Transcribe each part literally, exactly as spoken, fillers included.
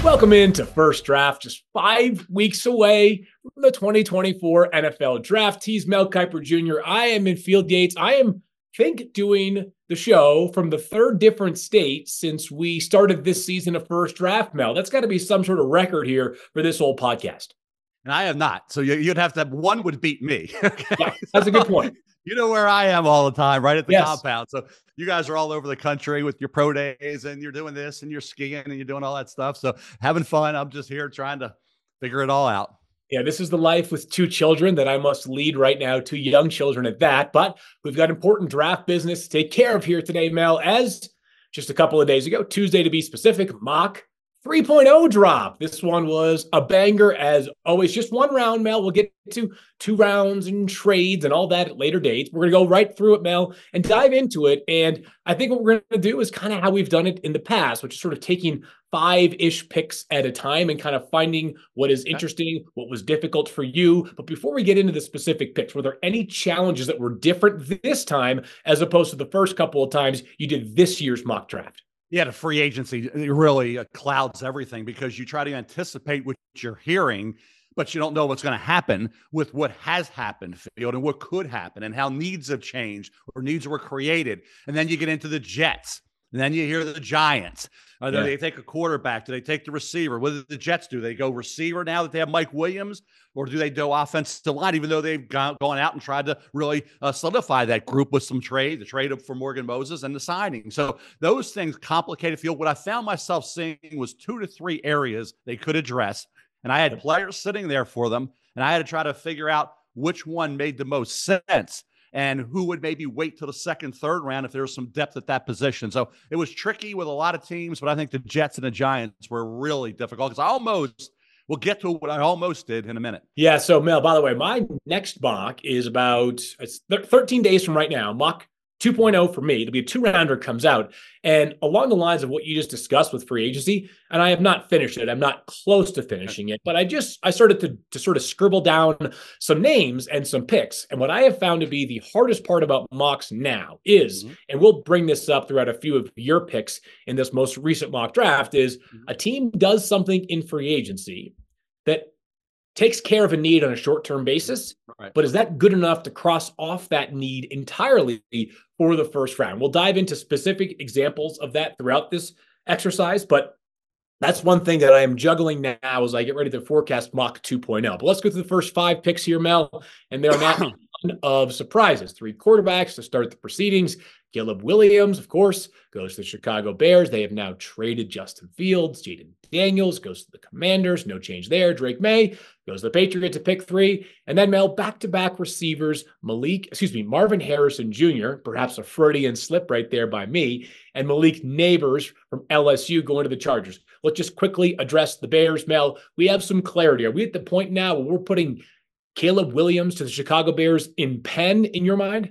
Welcome into First Draft, just five weeks away from the twenty twenty-four N F L Draft. He's Mel Kiper Junior I am in Field Yates. I am, I think, doing the show from the third different state since we started this season of First Draft, Mel. That's got to be some sort of record here for this whole podcast. And I am not. So you'd have to have one would beat me. Okay? Yeah, that's a good point. You know where I am all the time, right at the yes. compound. So you guys are all over the country with your pro days and you're doing this and you're skiing and you're doing all that stuff. So having fun. I'm just here trying to figure it all out. Yeah, this is the life with two children that I must lead right now, two young children at that. But we've got important draft business to take care of here today, Mel, as just a couple of days ago, Tuesday to be specific, mock three point oh drop. This one was a banger as always. Just one round, Mel. We'll get to two rounds and trades and all that at later dates. We're going to go right through it, Mel, and dive into it. And I think what we're going to do is kind of how we've done it in the past, which is sort of taking five-ish picks at a time and kind of finding what is interesting, what was difficult for you. But before we get into the specific picks, were there any challenges that were different this time as opposed to the first couple of times you did this year's mock draft? Yeah, the free agency really clouds everything because you try to anticipate what you're hearing, but you don't know what's going to happen with what has happened, Field, and what could happen and how needs have changed or needs were created. And then you get into the Jets. And then you hear the Giants. Uh, yeah. Do they take a quarterback? Do they take the receiver? What do the Jets do? They go receiver now that they have Mike Williams? Or do they do offensive line, even though they've gone, gone out and tried to really uh, solidify that group with some trade, the trade for Morgan Moses and the signing? So those things complicated Field. What I found myself seeing was two to three areas they could address. And I had players sitting there for them. And I had to try to figure out which one made the most sense and who would maybe wait till the second, third round if there was some depth at that position. So it was tricky with a lot of teams, but I think the Jets and the Giants were really difficult because I almost – we'll get to what I almost did in a minute. Yeah, so, Mel, by the way, my next mock is about it's thirteen days from right now. Mock two point oh for me. It'll be a two-rounder comes out. And along the lines of what you just discussed with free agency, and I have not finished it. I'm not close to finishing it, but I just, I started to, to sort of scribble down some names and some picks. And what I have found to be the hardest part about mocks now is, mm-hmm. and we'll bring this up throughout a few of your picks in this most recent mock draft, is mm-hmm. a team does something in free agency that takes care of a need on a short-term basis, right. but is that good enough to cross off that need entirely for the first round? We'll dive into specific examples of that throughout this exercise, but that's one thing that I am juggling now as I get ready to forecast mock two point oh. But let's go to the first five picks here, Mel, and there are not a ton of surprises. Three quarterbacks to start the proceedings. Caleb Williams, of course, goes to the Chicago Bears. They have now traded Justin Fields. Jaden Daniels goes to the Commanders. No change there. Drake May goes to the Patriots to pick three. And then, Mel, back-to-back receivers, Malik, excuse me, Marvin Harrison Junior, perhaps a Freudian slip right there by me, and Malik Neighbors from L S U going to the Chargers. Let's just quickly address the Bears, Mel. We have some clarity. Are we at the point now where we're putting Caleb Williams to the Chicago Bears in pen in your mind?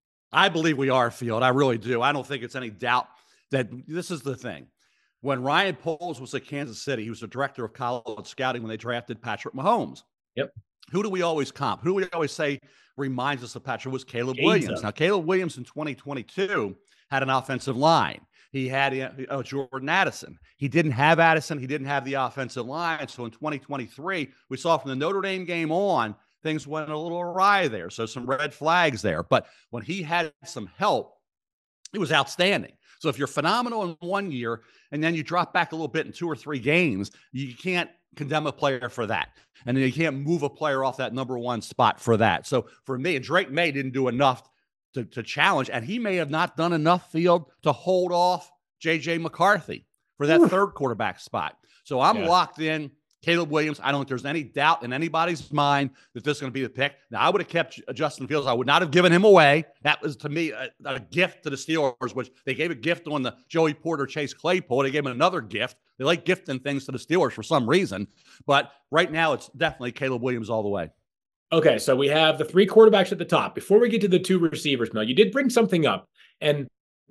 I believe we are, Field. I really do. I don't think it's any doubt that this is the thing. When Ryan Poles was at Kansas City, he was the director of college scouting when they drafted Patrick Mahomes. Yep. Who do we always comp? Who do we always say reminds us of Patrick was Caleb Gaza. Williams. Now, Caleb Williams in twenty twenty-two had an offensive line. He had uh, Jordan Addison. He didn't have Addison. He didn't have the offensive line. So in twenty twenty-three, we saw from the Notre Dame game on, things went a little awry there. So some red flags there. But when he had some help, it was outstanding. So if you're phenomenal in one year and then you drop back a little bit in two or three games, you can't condemn a player for that. And then you can't move a player off that number one spot for that. So for me, and Drake May didn't do enough to, to challenge, and he may have not done enough, Field, to hold off J J McCarthy for that Ooh. third quarterback spot. So I'm yeah. locked in. Caleb Williams, I don't think there's any doubt in anybody's mind that this is going to be the pick. Now, I would have kept Justin Fields. I would not have given him away. That was, to me, a, a gift to the Steelers, which they gave a gift on the Joey Porter, Chase Claypool. They gave him another gift. They like gifting things to the Steelers for some reason. But right now, it's definitely Caleb Williams all the way. Okay, so we have the three quarterbacks at the top. Before we get to the two receivers, Mel, you did bring something up. And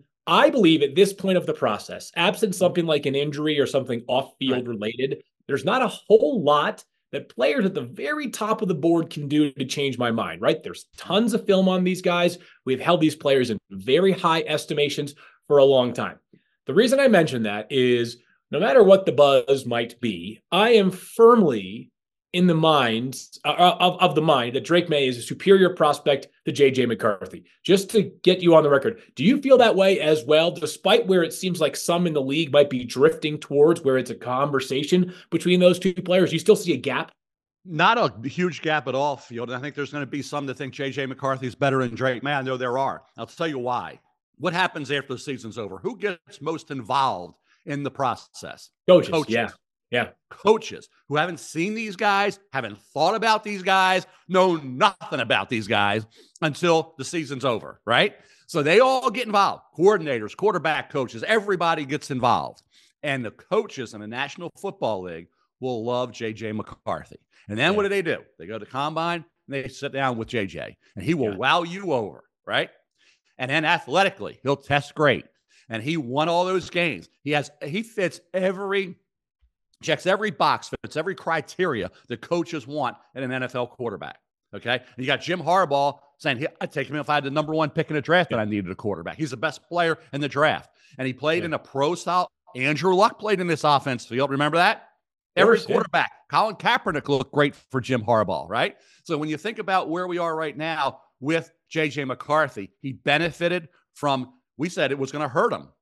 I believe at this point of the process, absent something like an injury or something off-field right. related, there's not a whole lot that players at the very top of the board can do to change my mind, right? There's tons of film on these guys. We've held these players in very high estimations for a long time. The reason I mention that is no matter what the buzz might be, I am firmly in the mind uh, of, of the mind that Drake Maye is a superior prospect to J J McCarthy. Just to get you on the record, do you feel that way as well, despite where it seems like some in the league might be drifting towards where it's a conversation between those two players? You still see a gap? Not a huge gap at all, Field. And I think there's going to be some that think J J McCarthy is better than Drake Maye. I know there are. I'll tell you why. What happens after the season's over? Who gets most involved in the process? Coaches. Coaches. Yeah. Yeah. Coaches who haven't seen these guys, haven't thought about these guys, know nothing about these guys until the season's over, right? So they all get involved. Coordinators, quarterback coaches, everybody gets involved. And the coaches in the National Football League will love J J McCarthy. And then yeah. what do they do? They go to the combine and they sit down with J J, and he will yeah. wow you over, right? And then athletically, he'll test great. And he won all those games. He has, he fits every, checks every box, fits every criteria the coaches want in an N F L quarterback. Okay. And you got Jim Harbaugh saying, I'd take him if I had the number one pick in the draft and I needed a quarterback. He's the best player in the draft. And he played yeah. in a pro style. Andrew Luck played in this offense field. Remember that? Every quarterback. Colin Kaepernick looked great for Jim Harbaugh, right? So when you think about where we are right now with J J McCarthy, he benefited from, we said it was going to hurt him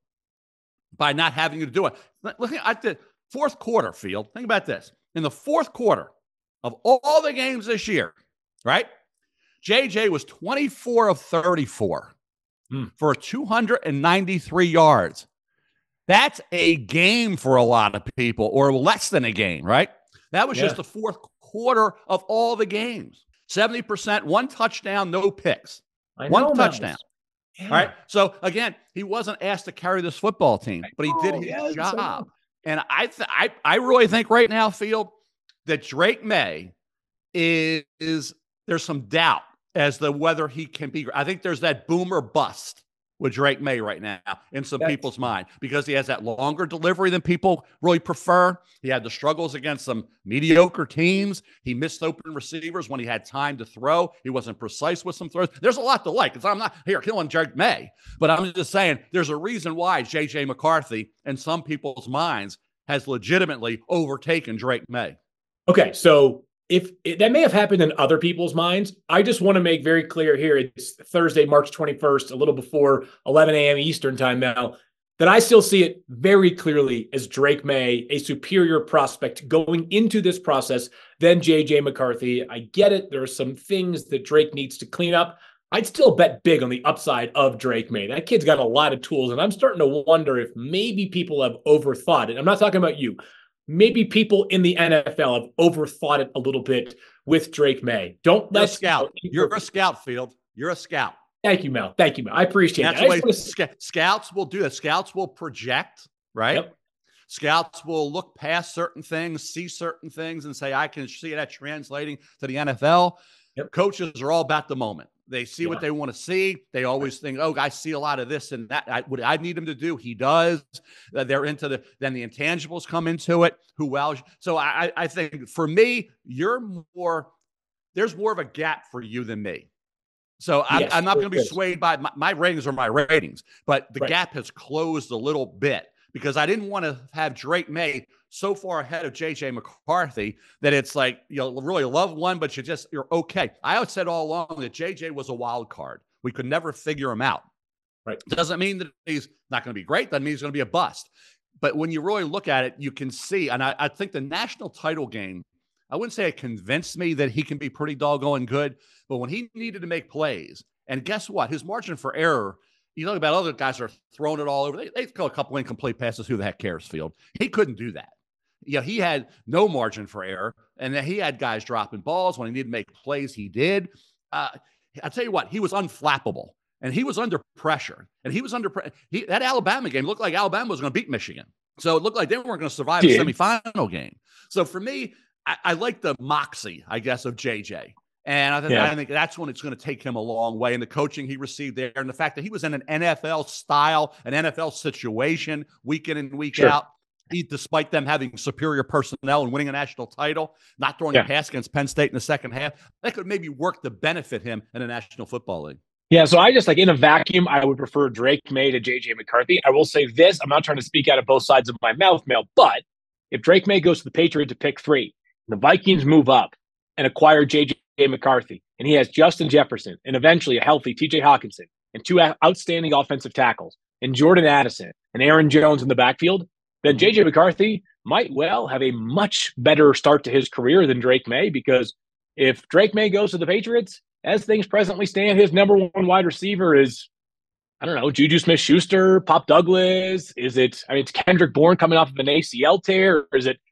by not having to do it. Look at the fourth quarter, Field. Think about this. In the fourth quarter of all the games this year, right? J J was twenty-four of thirty-four hmm. for two hundred ninety-three yards. That's a game for a lot of people, or less than a game, right? That was yeah. just the fourth quarter of all the games. seventy percent, one touchdown, no picks. I know, one touchdown. Yeah. All right. So again, he wasn't asked to carry this football team, but he did his yeah, job. So. And I, th- I, I really think right now, Field, that Drake Maye is, is there's some doubt as to whether he can be. I think there's that boom or bust with Drake Maye right now in some That's, people's mind, because he has that longer delivery than people really prefer. He had the struggles against some mediocre teams. He missed open receivers when he had time to throw. He wasn't precise with some throws. There's a lot to like. Because I'm not here killing Drake Maye, but I'm just saying there's a reason why J J McCarthy in some people's minds has legitimately overtaken Drake Maye. Okay, so if it, that may have happened in other people's minds, I just want to make very clear here, it's Thursday, March twenty-first, a little before eleven a.m. Eastern time now, that I still see it very clearly as Drake Maye, a superior prospect going into this process than J J McCarthy. I get it. There are some things that Drake needs to clean up. I'd still bet big on the upside of Drake Maye. That kid's got a lot of tools, and I'm starting to wonder if maybe people have overthought it. I'm not talking about you. Maybe people in the N F L have overthought it a little bit with Drake Maye. Don't let You're a scout. You're a scout, Field. You're a scout. Thank you, Mel. Thank you, Mel. I appreciate That's it. That's the way sc- scouts will do that. Scouts will project, right? Yep. Scouts will look past certain things, see certain things, and say, I can see that translating to the N F L. Yep. Coaches are all about the moment. They see yeah. what they want to see. They always think, oh, I see a lot of this and that. I, what I need him to do, he does. Uh, they're into the, then the intangibles come into it. Who well? So I, I think for me, you're more, there's more of a gap for you than me. So I'm, yes, I'm not going to be swayed by, my, my ratings are my ratings, but the right. gap has closed a little bit because I didn't want to have Drake Maye so far ahead of J J McCarthy that it's like, you know, really love one, but you just, you're okay. I always said all along that J J was a wild card. We could never figure him out. Right. Doesn't mean that he's not going to be great. Doesn't mean he's going to be a bust. But when you really look at it, you can see, and I, I think the national title game, I wouldn't say it convinced me that he can be pretty doggone good, but when he needed to make plays, and guess what? His margin for error, you talk about other guys are throwing it all over. They, they throw a couple incomplete passes. Who the heck cares, Field? He couldn't do that. Yeah, he had no margin for error, and then he had guys dropping balls when he needed to make plays. He did. Uh, I'll tell you what, he was unflappable, and he was under pressure, and he was under pre- he, that Alabama game looked like Alabama was going to beat Michigan, so it looked like they weren't going to survive yeah. the semifinal game. So for me, I, I like the moxie, I guess, of J J. And I think, yeah. I think that's when it's going to take him a long way. And the coaching he received there, and the fact that he was in an N F L style, an N F L situation, week in and week sure. out. He, despite them having superior personnel and winning a national title, not throwing yeah. a pass against Penn State in the second half, that could maybe work to benefit him in the National Football League. Yeah, so I just like in a vacuum, I would prefer Drake May to J J McCarthy. I will say this, I'm not trying to speak out of both sides of my mouth, Mel, but if Drake May goes to the Patriots to pick three, the Vikings move up and acquire J J McCarthy, and he has Justin Jefferson and eventually a healthy T J Hawkinson and two outstanding offensive tackles and Jordan Addison and Aaron Jones in the backfield, then J J McCarthy might well have a much better start to his career than Drake May, because if Drake May goes to the Patriots, as things presently stand, his number one wide receiver is, I don't know, Juju Smith-Schuster, Pop Douglas. Is it, I mean, it's Kendrick Bourne coming off of an A C L tear, or is it,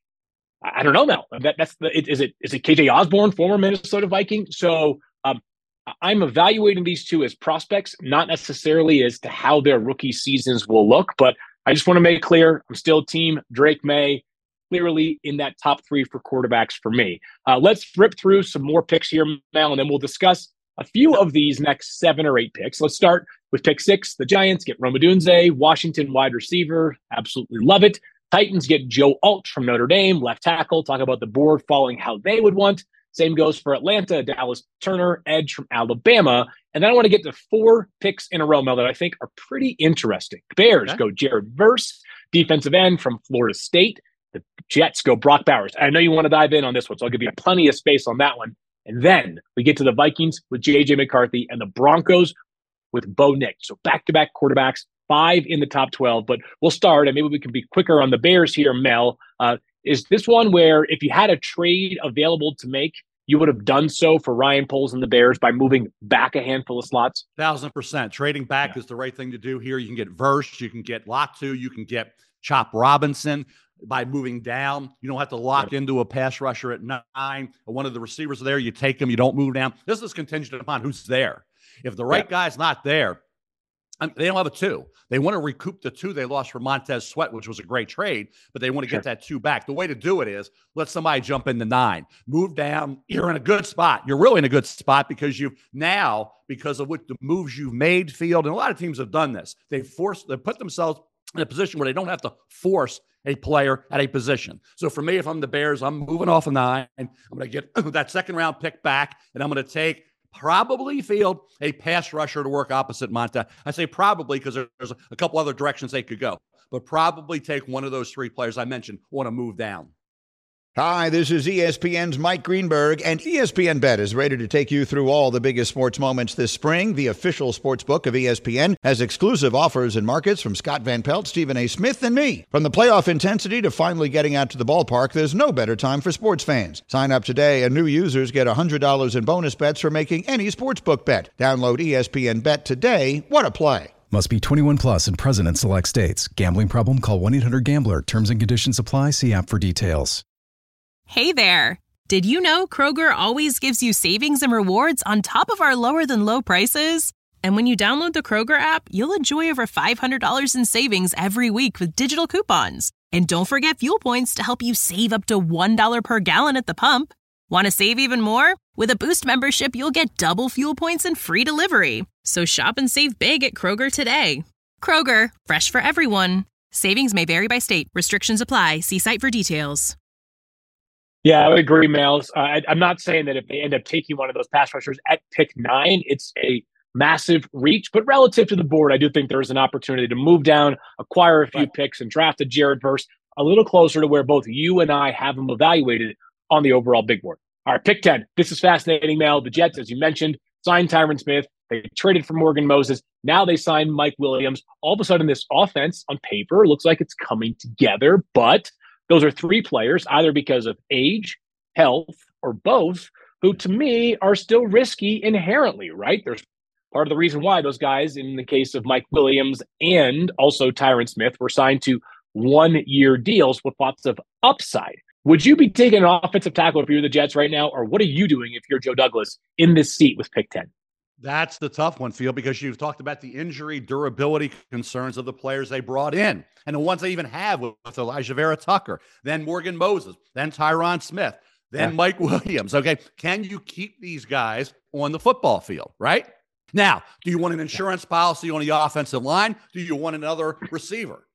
I don't know, Mel. That, that's the, is it, is it K J Osborne, former Minnesota Viking? So um, I'm evaluating these two as prospects, not necessarily as to how their rookie seasons will look, but I just want to make clear, I'm still team Drake May, clearly in that top three for quarterbacks for me. Uh, let's rip through some more picks here, Mel, and then we'll discuss a few of these next seven or eight picks. Let's start with pick six. The Giants get Rome Odunze, Washington wide receiver. Absolutely love it. Titans get Joe Alt from Notre Dame, left tackle. Talk about the board falling how they would want. Same goes for Atlanta, Dallas Turner, edge from Alabama. And then I want to get to four picks in a row, Mel, that I think are pretty interesting. Bears okay. go Jared Verse, defensive end from Florida State. The Jets go Brock Bowers. I know you want to dive in on this one, so I'll give you plenty of space on that one. And then we get to the Vikings with J J McCarthy and the Broncos with Bo Nix. So back-to-back quarterbacks, five in the top twelve. But we'll start, and maybe we can be quicker on the Bears here, Mel. Uh, is this one where if you had a trade available to make, you would have done so for Ryan Poles and the Bears by moving back a handful of slots? Thousand percent. Trading back yeah. is the right thing to do here. You can get Verse, you can get Latu, you can get Chop Robinson. By moving down, you don't have to lock into a pass rusher at nine. Or one of the receivers there, you take them, you don't move down. This is contingent upon who's there. If the right yeah. guy's not there, they don't have a two. They want to recoup the two they lost for Montez Sweat, which was a great trade, but they want to sure. get that two back. The way to do it is let somebody jump into nine, move down. You're in a good spot. You're really in a good spot because you've now, because of what the moves you've made, field, and a lot of teams have done this. They've forced, they put themselves in a position where they don't have to force a player at a position. So for me, if I'm the Bears, I'm moving off a nine. I'm going to get that second round pick back, and I'm going to take probably field a pass rusher to work opposite Monta. I say probably because there's a couple other directions they could go, but probably take one of those three players I mentioned want to move down. Hi, this is E S P N's Mike Greenberg, and E S P N Bet is ready to take you through all the biggest sports moments this spring. The official sports book of E S P N has exclusive offers and markets from Scott Van Pelt, Stephen A. Smith, and me. From the playoff intensity to finally getting out to the ballpark, there's no better time for sports fans. Sign up today, and new users get one hundred dollars in bonus bets for making any sportsbook bet. Download E S P N Bet today. What a play. Must be twenty-one plus and present in select states. Gambling problem? Call one eight hundred gambler. Terms and conditions apply. See app for details. Hey there! Did you know Kroger always gives you savings and rewards on top of our lower than low prices? And when you download the Kroger app, you'll enjoy over five hundred dollars in savings every week with digital coupons. And don't forget fuel points to help you save up to one dollar per gallon at the pump. Want to save even more? With a Boost membership, you'll get double fuel points and free delivery. So shop and save big at Kroger today. Kroger, fresh for everyone. Savings may vary by state. Restrictions apply. See site for details. Yeah, I would agree, Mels. Uh, I, I'm not saying that if they end up taking one of those pass rushers at pick nine, it's a massive reach. But relative to the board, I do think there's an opportunity to move down, acquire a few right. picks, and draft a Jared Verse a little closer to where both you and I have him evaluated on the overall big board. All right, pick ten. This is fascinating, Mel. The Jets, as you mentioned, signed Tyron Smith. They traded for Morgan Moses. Now they signed Mike Williams. All of a sudden, this offense on paper looks like it's coming together, but those are three players, either because of age, health, or both, who to me are still risky inherently, right? There's part of the reason why those guys, in the case of Mike Williams and also Tyron Smith, were signed to one-year deals with lots of upside. Would you be taking an offensive tackle if you're the Jets right now, or what are you doing if you're Joe Douglas in this seat with pick ten? That's the tough one, Phil, because you've talked about the injury durability concerns of the players they brought in and the ones they even have with, with Elijah Vera Tucker, then Morgan Moses, then Tyron Smith, then yeah. Mike Williams. Okay. Can you keep these guys on the football field, right? Now, do you want an insurance policy on the offensive line? Do you want another receiver?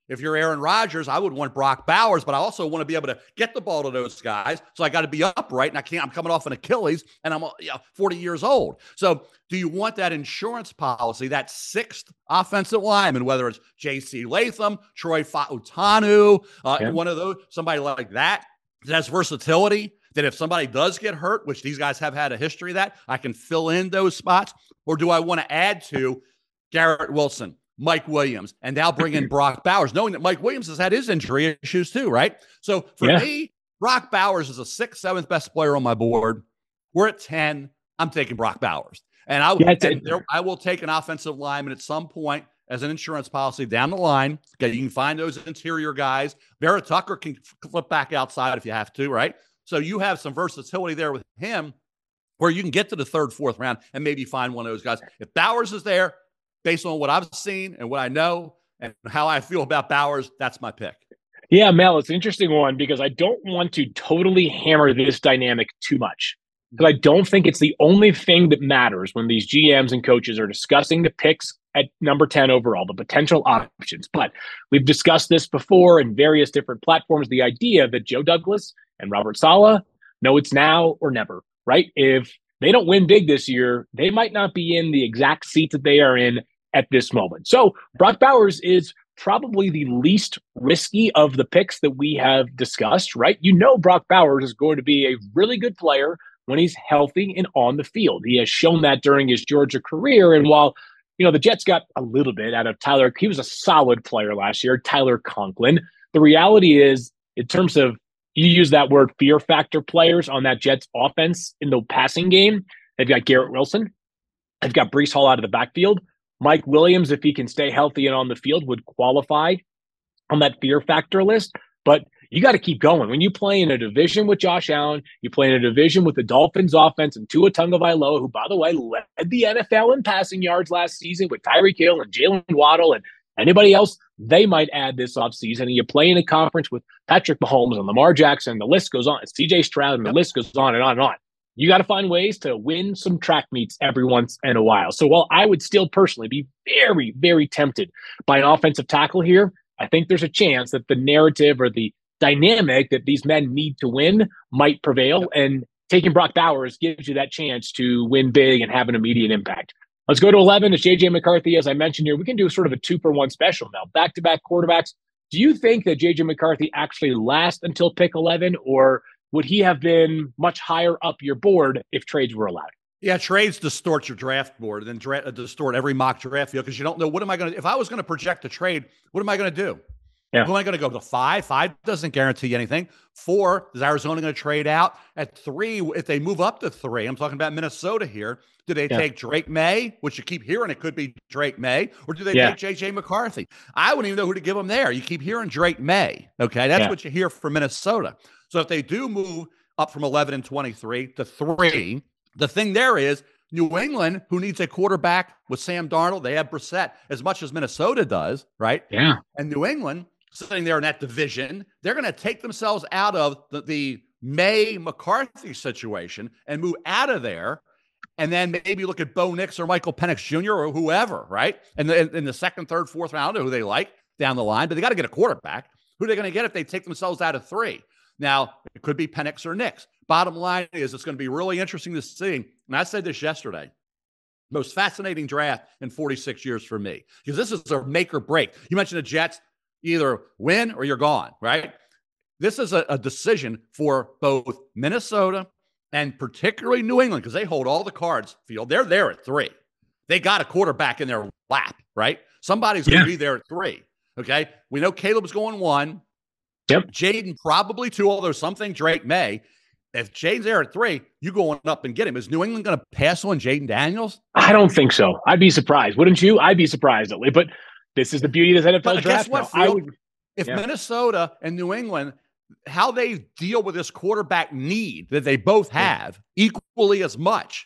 If you're Aaron Rodgers, I would want Brock Bowers, but I also want to be able to get the ball to those guys. So I got to be upright, and I can't. I'm coming off an Achilles, and I'm you know, forty years old. So do you want that insurance policy, that sixth offensive lineman, whether it's J C Latham, Troy Fautanu, uh, yeah. one of those, somebody like that, that has versatility, that if somebody does get hurt, which these guys have had a history of that, I can fill in those spots? Or do I want to add to Garrett Wilson, Mike Williams, and now bring in Brock Bowers, knowing that Mike Williams has had his injury issues too, right? So for yeah. me, Brock Bowers is a sixth, seventh best player on my board. We're at ten. I'm taking Brock Bowers. And, I, yeah, and there, I will take an offensive lineman at some point as an insurance policy down the line. Okay, you can find those interior guys. Vera Tucker can flip back outside if you have to, right? So you have some versatility there with him where you can get to the third, fourth round and maybe find one of those guys. If Bowers is there, based on what I've seen and what I know and how I feel about Bowers, that's my pick. Yeah, Mel, it's an interesting one because I don't want to totally hammer this dynamic too much. Because I don't think it's the only thing that matters when these G Ms and coaches are discussing the picks at number ten overall, the potential options. But we've discussed this before in various different platforms, the idea that Joe Douglas and Robert Saleh know it's now or never, right? If they don't win big this year, they might not be in the exact seat that they are in at this moment. So Brock Bowers is probably the least risky of the picks that we have discussed, right? You know Brock Bowers is going to be a really good player when he's healthy and on the field. He has shown that during his Georgia career. And while, you know, the Jets got a little bit out of Tyler, he was a solid player last year, Tyler Conklin. The reality is, in terms of, you use that word fear factor players on that Jets offense in the passing game, they've got Garrett Wilson. They've got Breece Hall out of the backfield. Mike Williams, if he can stay healthy and on the field, would qualify on that fear factor list. But you got to keep going. When you play in a division with Josh Allen, you play in a division with the Dolphins offense and Tua Tagovailoa, who, by the way, led the N F L in passing yards last season with Tyreek Hill and Jalen Waddle and anybody else they might add this offseason. And you play in a conference with Patrick Mahomes and Lamar Jackson. The list goes on. C J Stroud, and the yep. list goes on and on and on. You got to find ways to win some track meets every once in a while. So while I would still personally be very, very tempted by an offensive tackle here, I think there's a chance that the narrative or the dynamic that these men need to win might prevail. And taking Brock Bowers gives you that chance to win big and have an immediate impact. Let's go to eleven. It's J J McCarthy. As I mentioned here, we can do sort of a two for one special now. Back-to-back quarterbacks. Do you think that J J McCarthy actually lasts until pick eleven, or would he have been much higher up your board if trades were allowed? Yeah, trades distort your draft board and then dra- distort every mock draft field because you don't know, what am I going to – if I was going to project a trade, what am I going to do? Yeah. Who am I going to go to? Five? Five doesn't guarantee anything. Four, is Arizona going to trade out? At three, if they move up to three, I'm talking about Minnesota here, do they yeah. take Drake May, which you keep hearing it could be Drake May, or do they yeah. take J J McCarthy? I wouldn't even know who to give them there. You keep hearing Drake May, okay? That's yeah. what you hear from Minnesota. So if they do move up from eleven and twenty-three to three, the thing there is New England, who needs a quarterback with Sam Darnold, they have Brissett as much as Minnesota does, right? Yeah. And New England, sitting there in that division, they're going to take themselves out of the, the May McCarthy situation and move out of there. And then maybe look at Bo Nix or Michael Penix Junior or whoever, right? And in, in the second, third, fourth round, I don't know who they like down the line, but they got to get a quarterback. Who are they going to get if they take themselves out of three? Now, it could be Penix or Nix. Bottom line is it's going to be really interesting to see. And I said this yesterday, most fascinating draft in forty-six years for me, because this is a make or break. You mentioned the Jets, either win or you're gone, right? This is a, a decision for both Minnesota and particularly New England, because they hold all the cards field. They're there at three. They got a quarterback in their lap, right? Somebody's going to yeah. be there at three, okay? We know Caleb's going one. Yep. Jaden probably two, although something Drake May. If Jaden's there at three, you going up and get him. Is New England going to pass on Jaden Daniels? I don't think so. I'd be surprised. Wouldn't you? I'd be surprised, at least. But this is the beauty of this N F L but draft. Guess what, I would, if yeah. Minnesota and New England, how they deal with this quarterback need that they both have yeah. equally as much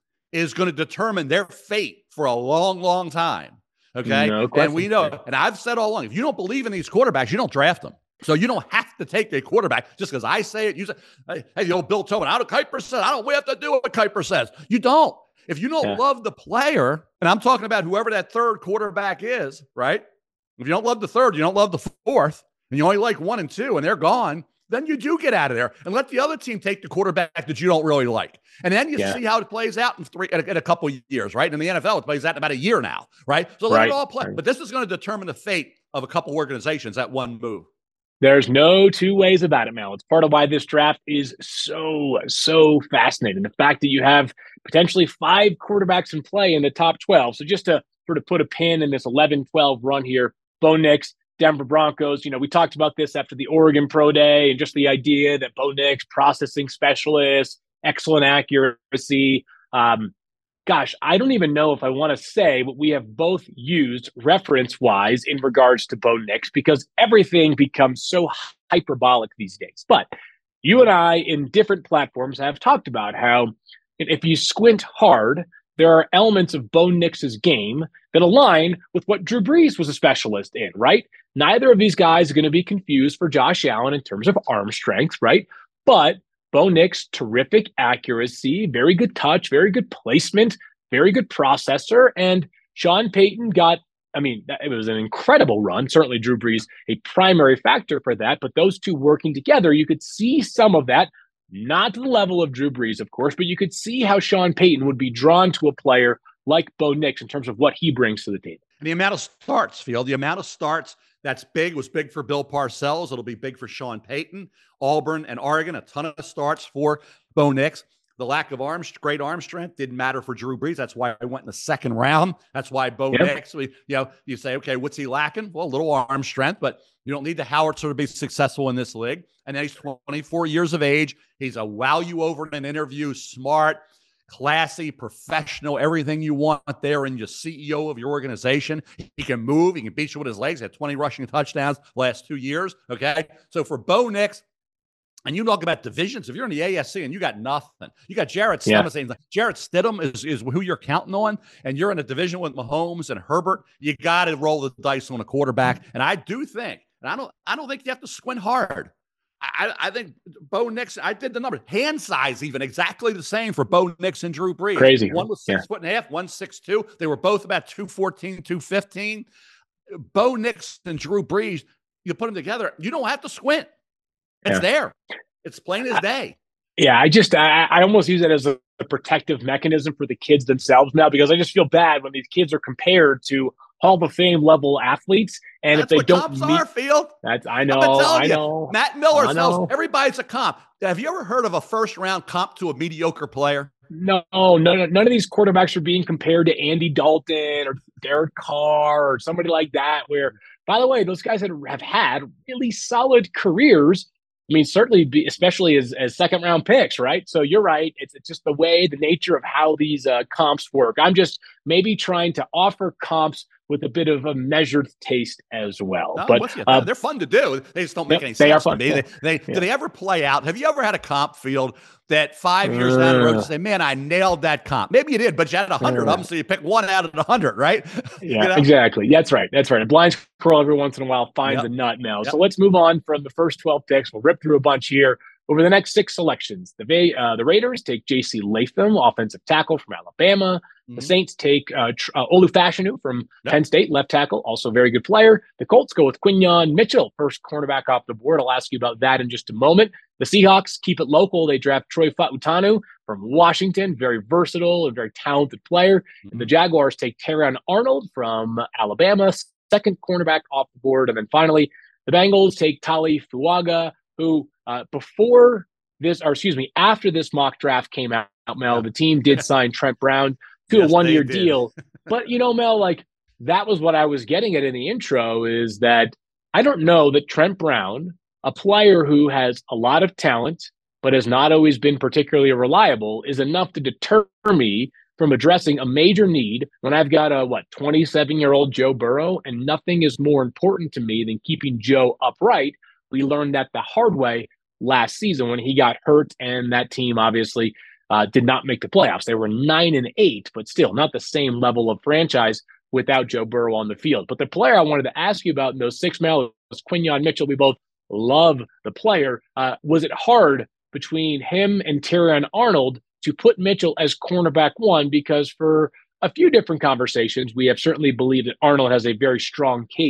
is going to determine their fate for a long, long time. Okay. No and we know, and I've said all along, if you don't believe in these quarterbacks, you don't draft them. So you don't have to take a quarterback just because I say it. You say, hey, hey, the old Bill Tobin, I don't Kuiper says. I don't we have to do what Kuiper says. You don't. If you don't yeah. love the player, and I'm talking about whoever that third quarterback is, right? If you don't love the third, you don't love the fourth, and you only like one and two, and they're gone, then you do get out of there and let the other team take the quarterback that you don't really like. And then you yeah. see how it plays out in three in a, in a couple of years, right? In the N F L, it plays out in about a year now, right? So let right. it all play. But this is going to determine the fate of a couple organizations at one move. There's no two ways about it, Mel. It's part of why this draft is so, so fascinating. The fact that you have potentially five quarterbacks in play in the top twelve. So just to sort of put a pin in this eleven twelve run here, Bo Nix, Denver Broncos, you know, we talked about this after the Oregon Pro Day and just the idea that Bo Nix, processing specialist, excellent accuracy. Um, gosh, I don't even know if I want to say what we have both used reference-wise in regards to Bo Nix, because everything becomes so hyperbolic these days. But you and I in different platforms have talked about how if you squint hard, there are elements of Bo Nix's game that align with what Drew Brees was a specialist in, right? Neither of these guys are going to be confused for Josh Allen in terms of arm strength, right? But Bo Nix, terrific accuracy, very good touch, very good placement, very good processor. And Sean Payton got, I mean, it was an incredible run. Certainly Drew Brees, a primary factor for that. But those two working together, you could see some of that. Not to the level of Drew Brees, of course, but you could see how Sean Payton would be drawn to a player like Bo Nix in terms of what he brings to the table. And the amount of starts, Field, the amount of starts that's big was big for Bill Parcells. It'll be big for Sean Payton. Auburn and Oregon, a ton of starts for Bo Nix. The lack of arms, great arm strength didn't matter for Drew Brees. That's why I went in the second round. That's why Bo yep. Nix, we, you know, you say, okay, what's he lacking? Well, a little arm strength, but you don't need the howitzer to be successful in this league. And then he's twenty-four years of age. He's a wow you over in an interview, smart, classy, professional, everything you want there in your C E O of your organization. He can move. He can beat you with his legs. He had twenty rushing touchdowns last two years. Okay. So for Bo Nix, and you talk about divisions, if you're in the A S C and you got nothing, you got Jarrett Stidham yeah. saying, like, Jarrett Stidham is, is who you're counting on, and you're in a division with Mahomes and Herbert, you got to roll the dice on a quarterback. And I do think, and I don't, I don't think you have to squint hard. I, I think Bo Nix, I did the numbers, hand size even exactly the same for Bo Nix and Drew Brees. Crazy. One was six yeah. foot and a half, one six two. They were both about two fourteen, two fifteen. Bo Nix and Drew Brees, you put them together, you don't have to squint. It's yeah. there. It's plain as day. Yeah, I just, I, I almost use it as a, a protective mechanism for the kids themselves now, because I just feel bad when these kids are compared to Hall of Fame level athletes. And that's if they what don't comps meet, are, Field. That's, I know, I know. You, Matt Miller tells everybody's a comp. Have you ever heard of a first round comp to a mediocre player? No, no, no, none of these quarterbacks are being compared to Andy Dalton or Derek Carr or somebody like that, where, by the way, those guys that have had really solid careers. I mean, certainly, be, especially as, as second round picks, right? So you're right. It's, it's just the way, the nature of how these uh, comps work. I'm just maybe trying to offer comps with a bit of a measured taste as well. No, but uh, they're fun to do. They just don't make yep, any sense they are fun. to me. Yeah. They, they, yeah. Do they ever play out? Have you ever had a comp, Field, that five years uh, down the road you say, man, I nailed that comp? Maybe you did, but you had a hundred uh, of them, so you pick one out of a hundred, right? Yeah, you know? exactly. That's right. That's right. A blind squirrel every once in a while finds yep. a nut, Mel. Yep. So let's move on from the first twelve picks. We'll rip through a bunch here. Over the next six selections, the uh, the Raiders take J C Latham, offensive tackle from Alabama. Mm-hmm. The Saints take uh, uh, Olu Fashanu from yep. Penn State, left tackle, also a very good player. The Colts go with Quinyon Mitchell, first cornerback off the board. I'll ask you about that in just a moment. The Seahawks keep it local. They draft Troy Fautanu from Washington, very versatile and very talented player. Mm-hmm. And the Jaguars take Terrion Arnold from Alabama, second cornerback off the board. And then finally, the Bengals take Tali Fuaga, who uh, before this, or excuse me, after this mock draft came out, Mel, the team did sign Trent Brown to yes, a one-year deal. But, you know, Mel, like, that was what I was getting at in the intro, is that I don't know that Trent Brown, a player who has a lot of talent but has not always been particularly reliable, is enough to deter me from addressing a major need when I've got a, what, twenty-seven-year-old Joe Burrow, and nothing is more important to me than keeping Joe upright. We learned that the hard way last season when he got hurt, and that team obviously uh, did not make the playoffs. They were nine and eight, but still not the same level of franchise without Joe Burrow on the field. But the player I wanted to ask you about in those six males was Quinyon Mitchell. We both love the player. Uh, was it hard between him and Terrion Arnold to put Mitchell as cornerback one? Because for a few different conversations, we have certainly believed that Arnold has a very strong case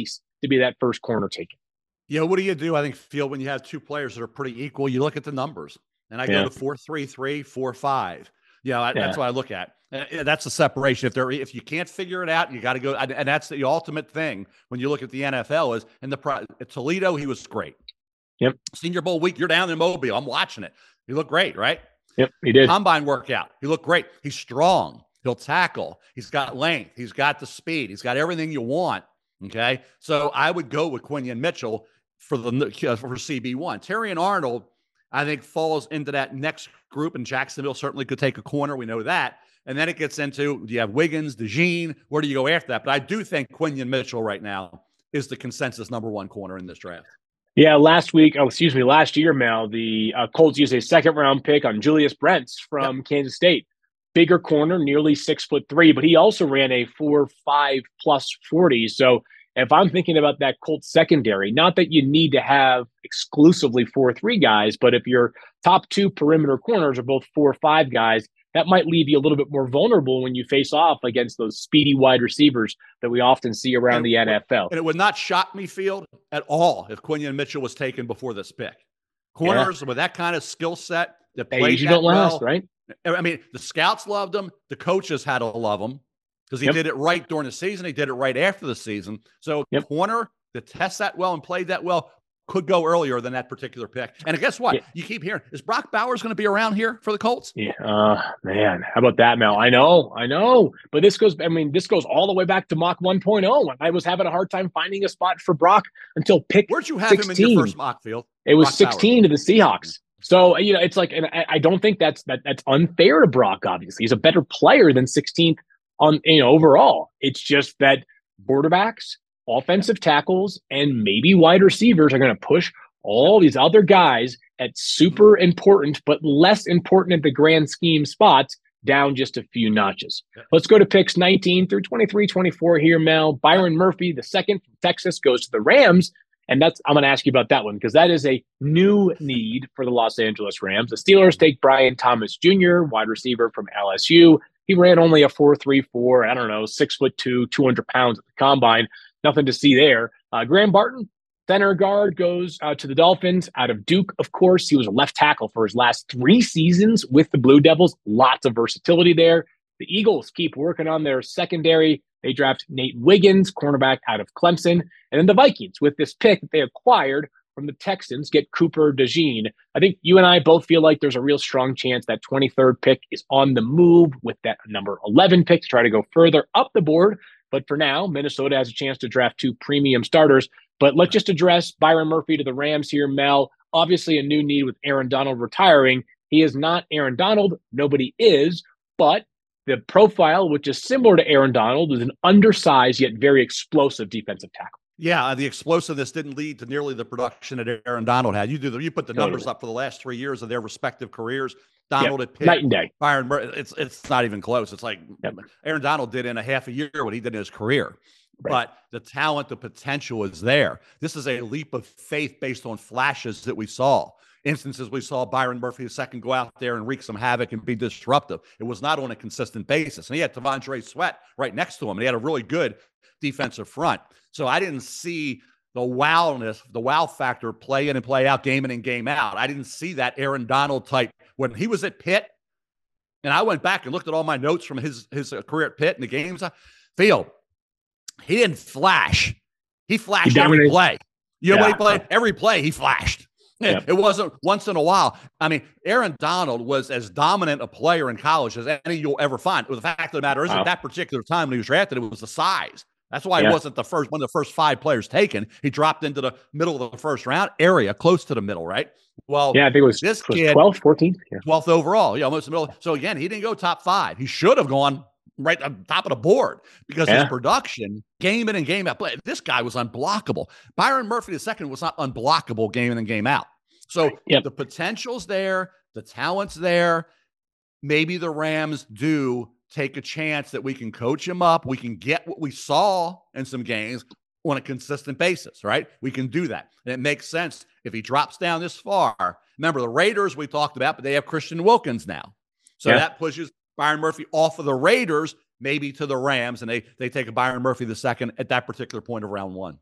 to be that first corner taken. Yeah, what do you do? I think, Field, when you have two players that are pretty equal, you look at the numbers. And I Yeah. go to four three three, four five. You know, I, Yeah. that's what I look at. And that's the separation. If they're if you can't figure it out, you got to go. And, and that's the ultimate thing when you look at the N F L is in the pro, at Toledo, he was great. Yep. Senior Bowl week, you're down in Mobile. I'm watching it. He looked great, right? Yep, he did. Combine workout. He looked great. He's strong. He'll tackle. He's got length. He's got the speed. He's got everything you want. Okay. So I would go with Quinion Mitchell for the uh, for C B one. Terrion Arnold, I think, falls into that next group, and Jacksonville certainly could take a corner. We know that. And then it gets into, do you have Wiggins, DeJean? Where do you go after that? But I do think Quinion Mitchell right now is the consensus number one corner in this draft. Yeah, last week, oh, excuse me, last year, Mel, the uh, Colts used a second round pick on Julius Brents from yep. Kansas State. Bigger corner, nearly six foot three, but he also ran a four five plus forty. So if I'm thinking about that Colts secondary, not that you need to have exclusively four three guys, but if your top two perimeter corners are both four five guys, that might leave you a little bit more vulnerable when you face off against those speedy wide receivers that we often see around and the N F L. And it would not shock me, Field, at all if Quinion Mitchell was taken before this pick. Corners yeah. with that kind of skill set that they play usually that don't last, well. right? I mean, the scouts loved him. The coaches had to love him because he yep. did it right during the season. He did it right after the season. So yep. corner that tests that well and played that well could go earlier than that particular pick. And guess what? Yeah. You keep hearing, is Brock Bowers going to be around here for the Colts? Yeah, uh, man, how about that, Mel? I know, I know. But this goes, I mean, this goes all the way back to mock one point oh when I was having a hard time finding a spot for Brock until pick Where'd you have sixteen. him in your first mock, Field? It was Brock sixteen Bowers. To the Seahawks. So, you know, it's like, and I, I don't think that's that that's unfair to Brock, obviously. He's a better player than sixteenth on, you know, overall. It's just that quarterbacks, offensive tackles, and maybe wide receivers are going to push all these other guys at super important, but less important at the grand scheme spots down just a few notches. Let's go to picks nineteen through twenty-three, twenty-four here, Mel. Byron Murphy, the second from Texas, goes to the Rams. And that's, I'm going to ask you about that one because that is a new need for the Los Angeles Rams. The Steelers take Brian Thomas Junior, wide receiver from L S U. He ran only a four three four, I don't know, six foot two, two hundred pounds at the combine. Nothing to see there. Uh, Graham Barton, center guard, goes uh, to the Dolphins out of Duke, of course. He was a left tackle for his last three seasons with the Blue Devils. Lots of versatility there. The Eagles keep working on their secondary. They draft Nate Wiggins, cornerback out of Clemson. And then the Vikings, with this pick that they acquired from the Texans, get Cooper DeJean. I think you and I both feel like there's a real strong chance that twenty-third pick is on the move with that number eleven pick to try to go further up the board. But for now, Minnesota has a chance to draft two premium starters. But let's just address Byron Murphy to the Rams here, Mel. Obviously a new need with Aaron Donald retiring. He is not Aaron Donald. Nobody is. But the profile, which is similar to Aaron Donald, is an undersized yet very explosive defensive tackle. Yeah, the explosiveness didn't lead to nearly the production that Aaron Donald had. You do the, you put the Totally. numbers up for the last three years of their respective careers. Donald Yep. at Pitt, Night and day. Byron, it's it's not even close. It's like Yep. Aaron Donald did in a half a year what he did in his career. Right. But the talent, the potential is there. This is a leap of faith based on flashes that we saw. Instances we saw Byron Murphy the second go out there and wreak some havoc and be disruptive. It was not on a consistent basis. And he had T'Vondre Sweat right next to him. And he had a really good defensive front. So I didn't see the wowness, the wow factor play in and play out, game in and game out. I didn't see that Aaron Donald type. When he was at Pitt, and I went back and looked at all my notes from his, his career at Pitt and the games I Field, he didn't flash. He flashed He every play. You know Yeah. what he played? Every play he flashed. Yep. It wasn't once in a while. I mean, Aaron Donald was as dominant a player in college as any you'll ever find. Well, the fact of the matter is, Wow. at that particular time when he was drafted, it was the size. That's why Yeah. he wasn't the first one of the first five players taken. He dropped into the middle of the first round area, close to the middle, right? Well, Yeah, I think it was, this it was kid, twelfth, fourteenth. Yeah. twelfth overall, yeah, almost the middle. So again, he didn't go top five. He should have gone right on top of the board because Yeah. his production, game in and game out, play. This guy was unblockable. Byron Murphy the second was not unblockable game in and game out. So Yep. the potential's there, the talent's there. Maybe the Rams do take a chance that we can coach him up. We can get what we saw in some games on a consistent basis, right? We can do that. And it makes sense if he drops down this far. Remember, the Raiders we talked about, but they have Christian Wilkins now. So Yeah. that pushes Byron Murphy off of the Raiders, maybe to the Rams, and they they take a Byron Murphy the second at that particular point of round one.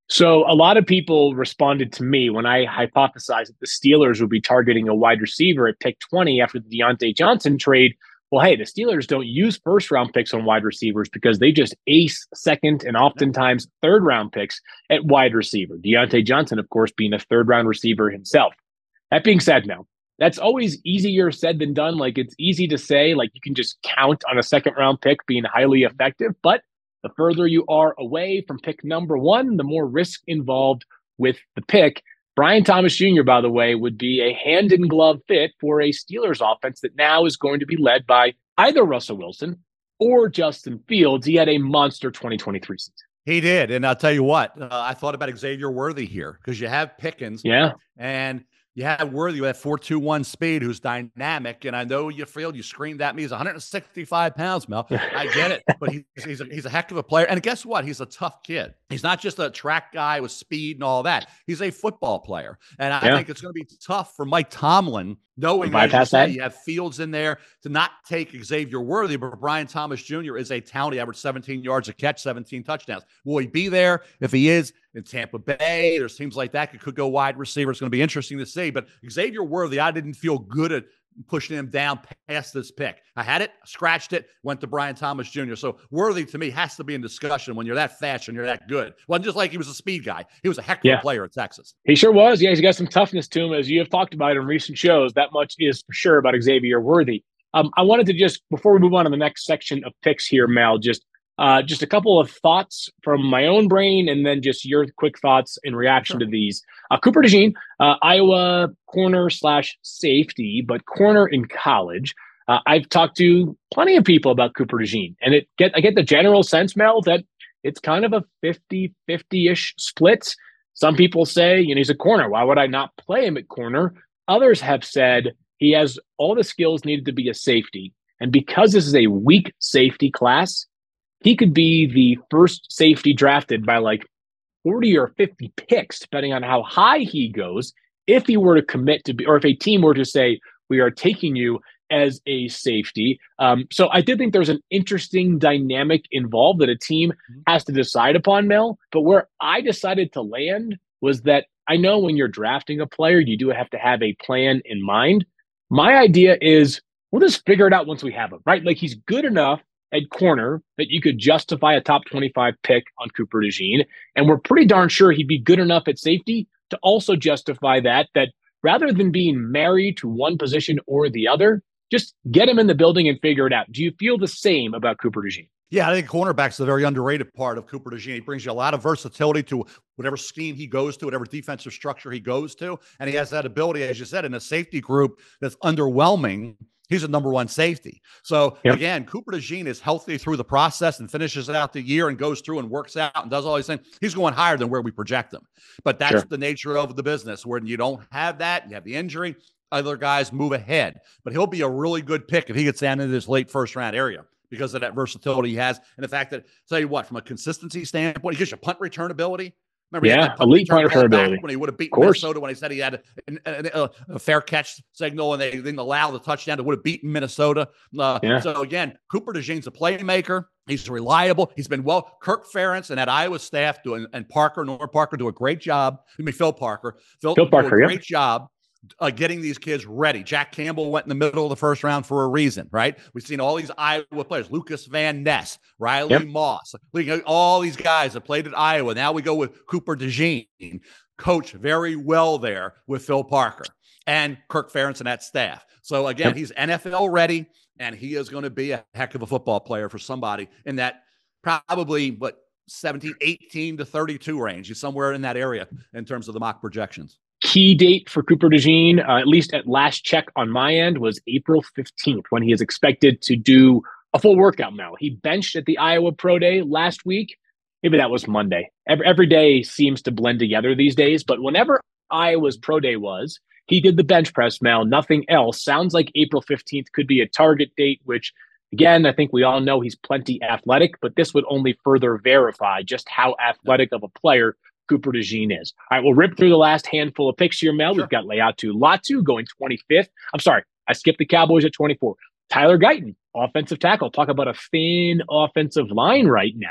So a lot of people responded to me when I hypothesized that the Steelers would be targeting a wide receiver at pick twenty after the Deontay Johnson trade. Well, hey, the Steelers don't use first round picks on wide receivers because they just ace second and oftentimes third round picks at wide receiver. Deontay Johnson, of course, being a third round receiver himself. That being said, Mel, that's always easier said than done. Like, it's easy to say, like, you can just count on a second round pick being highly effective, but the further you are away from pick number one, the more risk involved with the pick. Brian Thomas Junior, by the way, would be a hand-in-glove fit for a Steelers offense that now is going to be led by either Russell Wilson or Justin Fields. He had a monster twenty twenty-three season. He did, and I'll tell you what, uh, I thought about Xavier Worthy here because you have Pickens. Yeah. And you have Worthy with that four two one speed who's dynamic. And I know you feel you screamed at me. He's one hundred sixty-five pounds, Mel. I get it. But he's, he's, a, he's a heck of a player. And guess what? He's a tough kid. He's not just a track guy with speed and all that. He's a football player. And I yeah. think it's going to be tough for Mike Tomlin, knowing as you, say, you have Fields in there, to not take Xavier Worthy. But Brian Thomas Junior is a talent. He averaged seventeen yards a catch, seventeen touchdowns. Will he be there? If he is, in Tampa Bay, there's teams like that that could go wide receiver. It's going to be interesting to see. But Xavier Worthy, I didn't feel good at pushing him down past this pick. I had it, scratched it, went to Brian Thomas Junior So Worthy, to me, has to be in discussion when you're that fast and you're that good. Well, just like he was a speed guy. He was a heck of yeah. a player at Texas. He sure was. Yeah, he's got some toughness to him, as you have talked about in recent shows. That much is for sure about Xavier Worthy. Um, I wanted to just, before we move on to the next section of picks here, Mal, just Uh, just a couple of thoughts from my own brain, and then just your quick thoughts in reaction sure. to these. Uh, Cooper DeJean, uh, Iowa corner slash safety, but corner in college. Uh, I've talked to plenty of people about Cooper DeJean, and it get I get the general sense, Mel, that it's kind of a fifty-fifty-ish split. Some people say, you know, he's a corner. Why would I not play him at corner? Others have said he has all the skills needed to be a safety. And because this is a weak safety class, he could be the first safety drafted by like forty or fifty picks, depending on how high he goes, if he were to commit to be, or if a team were to say, we are taking you as a safety. Um, so I did think there's an interesting dynamic involved that a team has to decide upon, Mel. But where I decided to land was that I know when you're drafting a player, you do have to have a plan in mind. My idea is we'll just figure it out once we have him, right? Like, he's good enough at corner that you could justify a top twenty-five pick on Cooper DeJean. And we're pretty darn sure he'd be good enough at safety to also justify that, that rather than being married to one position or the other, just get him in the building and figure it out. Do you feel the same about Cooper DeJean? Yeah, I think cornerback's the very underrated part of Cooper DeJean. He brings you a lot of versatility to whatever scheme he goes to, whatever defensive structure he goes to. And he has that ability, as you said, in a safety group that's underwhelming. He's a number one safety. So, yep. again, Cooper DeJean is healthy through the process and finishes out the year and goes through and works out and does all these things. He's going higher than where we project him. But that's sure. the nature of the business, where you don't have that, you have the injury, other guys move ahead. But he'll be a really good pick if he gets down into this late first-round area because of that versatility he has. And the fact that, tell you what, from a consistency standpoint, he gives you punt return ability. Remember, yeah, elite punt return ability. When he would have beaten Minnesota, when he said he had a, a, a fair catch signal and they didn't allow the touchdown, to would have beaten Minnesota. Uh, yeah. So, again, Cooper DeJean's a playmaker. He's reliable. He's been well. Kirk Ferentz and that Iowa staff doing, and Parker, Norm Parker, do a great job. I mean, Phil Parker. Phil, Phil Parker, do a great yep. job. Uh, getting these kids ready. Jack Campbell went in the middle of the first round for a reason, right? We've seen all these Iowa players, Lucas Van Ness, Riley yep. Moss, all these guys that played at Iowa. Now we go with Cooper DeJean, coach very well there with Phil Parker and Kirk Ferentz and that staff. So again, yep. he's N F L ready, and he is going to be a heck of a football player for somebody in that probably, what, seventeen, eighteen to thirty-two range. He's somewhere in that area in terms of the mock projections. Key date for Cooper DeJean, uh, at least at last check on my end, was April fifteenth, when he is expected to do a full workout now. He benched at the Iowa Pro Day last week. Maybe that was Monday. Every, every day seems to blend together these days, but whenever Iowa's Pro Day was, he did the bench press, Mel, nothing else. Sounds like April fifteenth could be a target date, which, again, I think we all know he's plenty athletic, but this would only further verify just how athletic of a player Cooper DeJean is. All right, we'll rip through the last handful of picks here, Mel. Sure. We've got Leatu Latu going twenty-fifth. I'm sorry, I skipped the Cowboys at twenty-four. Tyler Guyton, offensive tackle. Talk about a thin offensive line right now.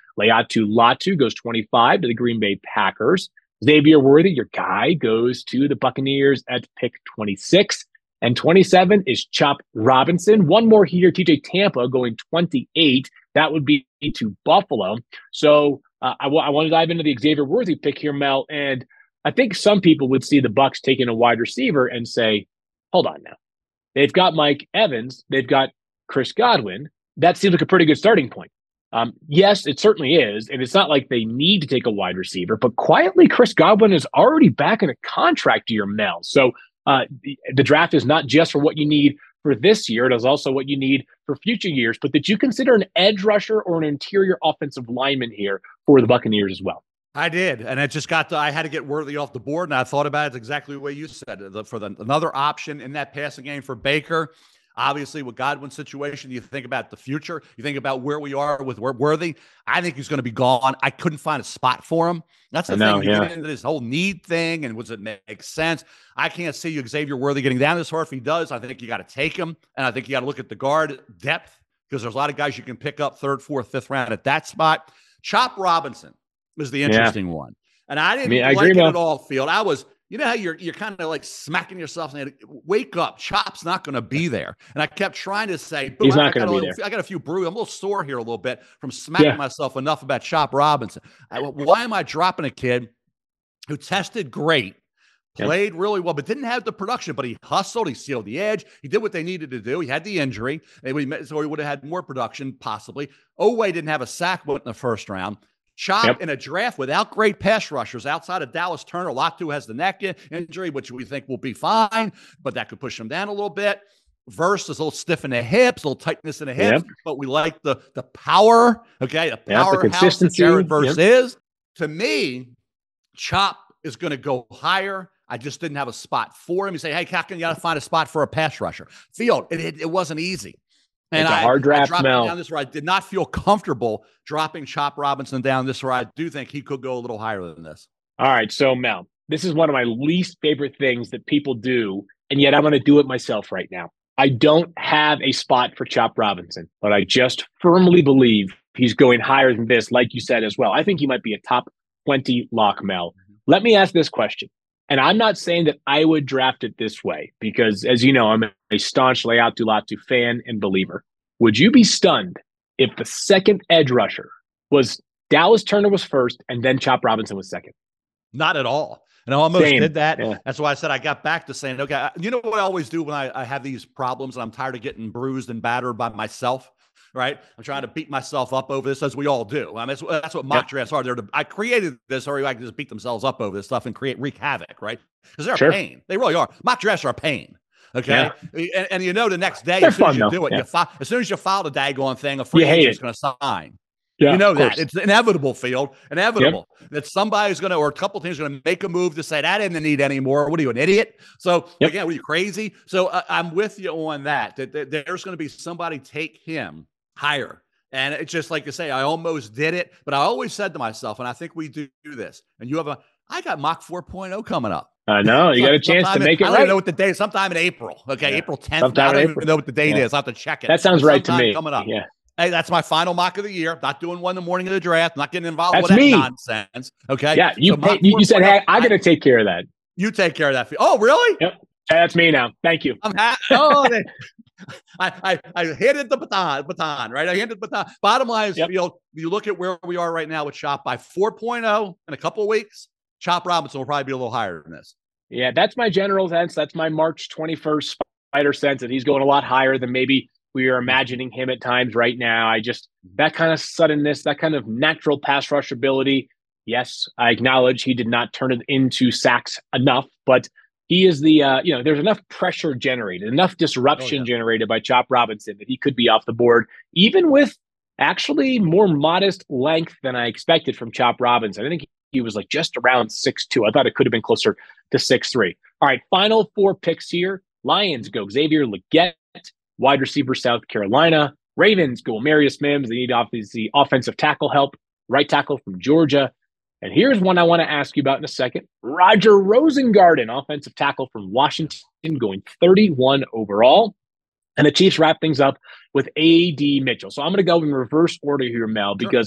Laiatu Latu goes twenty-five to the Green Bay Packers. Xavier Worthy, your guy, goes to the Buccaneers at pick twenty-six. And twenty-seven is Chop Robinson. One more here, T J Tampa going twenty-eight. That would be to Buffalo. So uh, I, w- I want to dive into the Xavier Worthy pick here, Mel. And I think some people would see the Bucs taking a wide receiver and say, hold on now. They've got Mike Evans. They've got Chris Godwin. That seems like a pretty good starting point. Um, yes, it certainly is. And it's not like they need to take a wide receiver, but quietly, Chris Godwin is already back in a contract year, Mel. So uh, the, the draft is not just for what you need for this year. It is also what you need for future years. But did you consider an edge rusher or an interior offensive lineman here for the Buccaneers as well? I did, and it just got to, I had to get Worthy off the board, and I thought about it exactly the way you said it. For the, another option in that passing game for Baker, obviously with Godwin's situation, you think about the future, you think about where we are with Worthy. I think he's going to be gone. I couldn't find a spot for him. That's the I know, thing. You yeah. get into this whole need thing, and does it make sense? I can't see you, Xavier Worthy, getting down this far. If he does, I think you got to take him, and I think you got to look at the guard depth, because there's a lot of guys you can pick up third, fourth, fifth round at that spot. Chop Robinson was the interesting yeah. one. And I didn't I mean, I like it at all, Field. I was, you know how you're you're kind of like smacking yourself and wake up. Chop's not going to be there. And I kept trying to say, he's not going to be there. I got a few brew. I'm a little sore here a little bit from smacking yeah. myself enough about Chop Robinson. I, why am I dropping a kid who tested great, played yep. really well, but didn't have the production, but he hustled, he sealed the edge, he did what they needed to do. He had the injury, so he would have had more production, possibly. Oweh didn't have a sack in the first round. Chop yep. in a draft without great pass rushers outside of Dallas Turner. Latu has the neck injury, which we think will be fine, but that could push him down a little bit. Verse is a little stiff in the hips, a little tightness in the hips, yep. but we like the the power, okay, the powerhouse yep, that Jared Verse yep. is. To me, Chop is going to go higher. I just didn't have a spot for him. You say, hey, Captain, you got to find a spot for a pass rusher. Field, it, it, it wasn't easy. And it's I, a hard draft, I dropped Mel. Him down this where I did not feel comfortable dropping Chop Robinson down this where I do think he could go a little higher than this. All right. So, Mel, this is one of my least favorite things that people do, and yet I'm going to do it myself right now. I don't have a spot for Chop Robinson, but I just firmly believe he's going higher than this, like you said as well. I think he might be a top twenty lock, Mel. Let me ask this question. And I'm not saying that I would draft it this way because, as you know, I'm a staunch Laiatu Latu fan and believer. Would you be stunned if the second edge rusher was Dallas Turner was first and then Chop Robinson was second? Not at all. And I almost Same. did that. Yeah. That's why I said I got back to saying, okay, you know what I always do when I, I have these problems and I'm tired of getting bruised and battered by myself? Right? I'm trying to beat myself up over this, as we all do. I mean, that's, that's what mock yep. drafts are. They're to, I created this, or I can just beat themselves up over this stuff and create wreak havoc, right? Because they're sure. a pain. They really are. Mock drafts are a pain. Okay, yeah. and, and you know the next day, as soon fun, as you though. do it, yeah. you fi- as soon as you file the daggone thing, a free agent is going to sign. Yeah, you know that it's inevitable, Field, inevitable yep. that somebody's going to, or a couple teams are going to make a move to say that didn't need anymore. What are you, an idiot? So yep. again, what are you, crazy? So uh, I'm with you on that. That, that there's going to be somebody take him higher. And it's just like you say, I almost did it, but I always said to myself, and I think we do this, and you have a, I got Mock four point oh coming up. I know. You got a chance to make it right. I don't even know what the day is. Sometime in April. Okay, yeah. April tenth. Sometime I don't even know what the date yeah. is. I'll have to check it. That sounds right to me. Coming up. Yeah. Hey, that's my final mock of the year. Not doing one in the morning of the draft. Not getting involved that's with me. that nonsense. Okay. Yeah. You so pay, you, you said, hey, I got to take care of that. You take care of that. Oh, really? Yep. That's me now. Thank you. I'm happy. Oh, they, I, I, I handed the baton, baton, right? I handed the baton. Bottom line is, yep. Field, you look at where we are right now with Chop by four point oh in a couple of weeks, Chop Robinson will probably be a little higher than this. Yeah, that's my general sense. That's my March twenty-first spider sense that he's going a lot higher than maybe we are imagining him at times right now. I just, that kind of suddenness, that kind of natural pass rush ability. Yes, I acknowledge he did not turn it into sacks enough, but he is the, uh, you know, there's enough pressure generated, enough disruption oh, yeah. generated by Chop Robinson that he could be off the board, even with actually more modest length than I expected from Chop Robinson. I think he was like just around six two. I thought it could have been closer to six three. All right, final four picks here. Lions go Xavier Legette, wide receiver, South Carolina. Ravens go Marius Mims. They need obviously offensive tackle help, right tackle from Georgia. And here's one I want to ask you about in a second. Roger Rosengarten, offensive tackle from Washington, going thirty-one overall. And the Chiefs wrap things up with A D Mitchell. So I'm going to go in reverse order here, Mel, because